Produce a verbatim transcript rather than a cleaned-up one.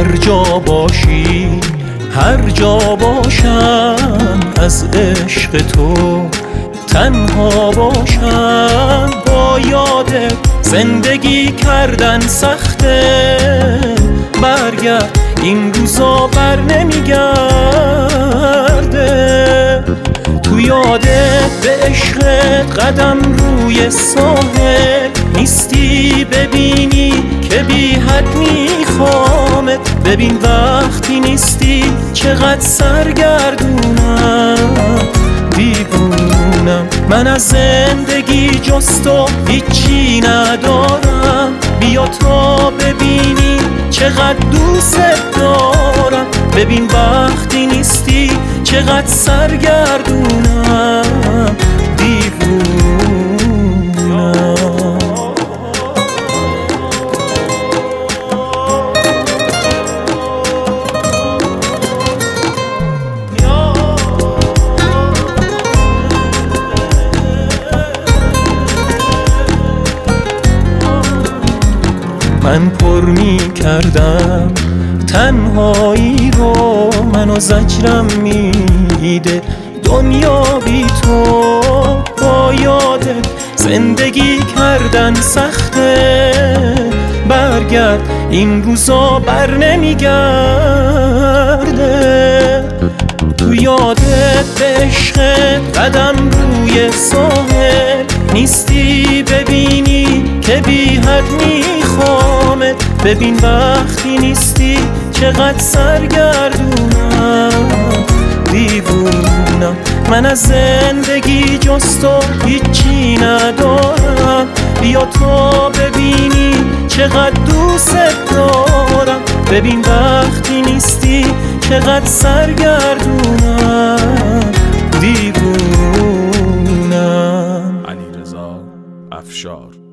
هر جا باشی هر جا باشم از عشق تو تنها باشم. با یادت زندگی کردن سخته، برگرد این روزا بر نمیگرده. تو یادت به عشقت قدم روی ساحل نیستی، ببینی که بی حد میخوامت. ببین وقتی نیستی چقدر سرگردونم، دیوونم. من از زندگی جز تو هیچی ندارم، بیا تا ببینی چقدر دوست دارم. ببین وقتی نیستی چقدر سرگردونم، دیوونم. من پر می کردم تنهایی رو، منو زجرم میده دنیا بی تو. با یادت زندگی کردن سخته، برگرد این روزا بر نمیگرده. تو یادت به عشقت قدم روی ساحل نیستی، ببینی که بی حد میخوامت. ببین وقتی نیستی چقدر سرگردونم، دیوونم. من از زندگی جز تو هیچی ندارم، بیا تا ببینی چقدر دوست دارم. ببین وقتی نیستی چقدر سرگردونم، دیوونم. علیرضا افشار.